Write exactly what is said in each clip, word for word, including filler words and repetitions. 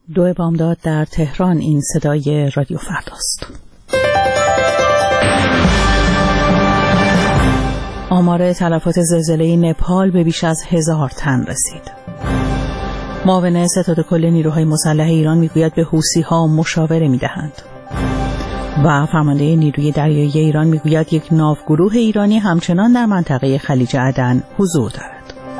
دو بامداد در تهران. این صدای رادیو فرداست. آمار تلفات زلزله نپال به بیش از هزار تن رسید. معاون ستاد کل نیروهای مسلح ایران میگوید به حوثی‌ها مشاوره میدهند. و فرمانده نیروی دریایی ایران میگوید یک ناوگروه ایرانی همچنان در منطقه خلیج عدن حضور دارد.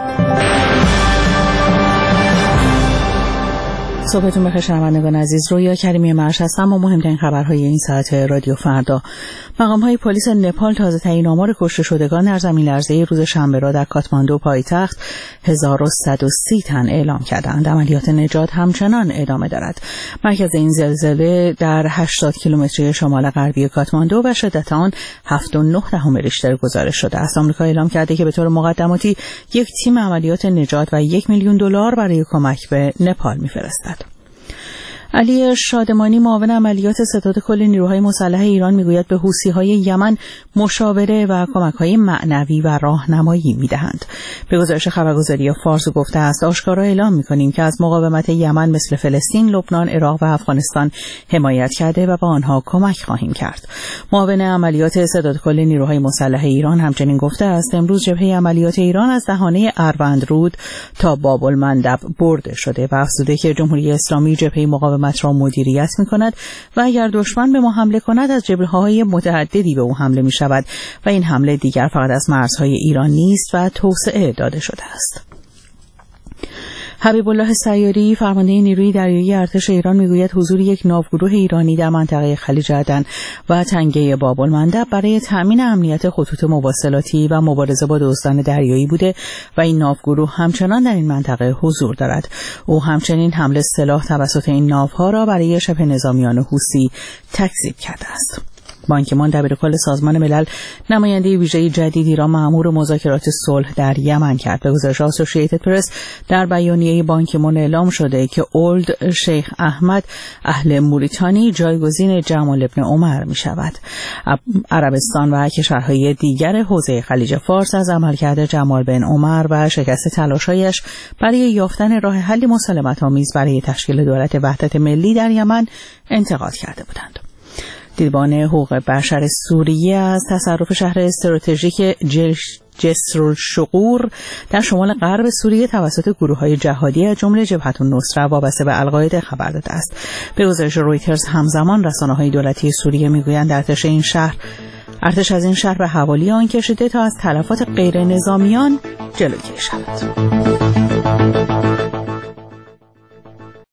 صبحتون بخیر شنوندگان عزیز، رویا کریمی مرش هستم و مهمترین خبرهای این ساعت رادیو فردا. مقام‌های پلیس نپال تازه ترین آمار کشته شدگان در زمین لرزه روز شنبه را در کاتماندو پایتخت هزار و صد و سی تن اعلام کردند. عملیات نجات همچنان ادامه دارد. مرکز این زلزله در هشتاد کیلومتری شمال غربی کاتماندو و شدت آن هفت و نه دهم ریشتر گزارش شده است. آمریکا اعلام کرده که به طور مقدماتی یک تیم عملیات نجات و یک میلیون دلار برای کمک به نپال می‌فرستد. علی شادمانی معاون عملیات ستاد کل نیروهای مسلح ایران میگوید به حوثی‌های یمن مشاوره و کمک‌های معنوی و راهنمایی میدهند. به گزارش خبرگزاری فارس گفته است آشکارا اعلام می‌کنیم که از مقاومت یمن مثل فلسطین، لبنان، عراق و افغانستان حمایت کرده و به آنها کمک خواهیم کرد. معاون عملیات ستاد کل نیروهای مسلح ایران همچنین گفته است امروز جبهه عملیات ایران از دهانه اروندرود تا باب المندب برده شده و افزوده که جمهوری اسلامی جبهه مقاومت را مدیریت می‌کند و اگر دشمن به ما حمله کند از جبهه‌های متعددی به او حمله می‌شود و این حمله دیگر فقط از مرزهای ایران نیست و توسعه داده شده است. حبیب الله سیاری فرمانده نیروی دریایی ارتش ایران میگوید حضور یک ناوگروه ایرانی در منطقه خلیج عدن و تنگه باب المندب برای تأمین امنیت خطوط مواصلاتی و مبارزه با دزدان دریایی بوده و این ناوگروه همچنان در این منطقه حضور دارد. او همچنین حمله سلاح توسط این ناوها را برای شبه نظامیان حوثی تکذیب کرده است. بان کی مون دبیرکل سازمان ملل نماینده ویژه جدیدی را مأمور مذاکرات صلح در یمن کرد. به گزارش اسوسییتد پرس در بیانیه بان کی مون اعلام شده که اولد شیخ احمد اهل موریتانی جایگزین جمال ابن عمر می شود. عربستان و کشورهای دیگر حوزه خلیج فارس از عملکرد جمال بن عمر و شکست تلاش‌هایش برای یافتن راه حلی مسالمت‌آمیز برای تشکیل دولت وحدت ملی در یمن انتقاد کرده بودند. دیوان حقوق بشر سوریه از تصرف شهر استراتژیک جسر الشقور در شمال غرب سوریه توسط گروه‌های جهادی از جمله جبهة النصره وابسته به القاعده خبر داده است. به گزارش رویترز همزمان رسانه‌های دولتی سوریه میگویند ارتش این شهر ارتش از این شهر به حوالی آن کشیده تا از تلفات غیر نظامیان جلوگیری شود.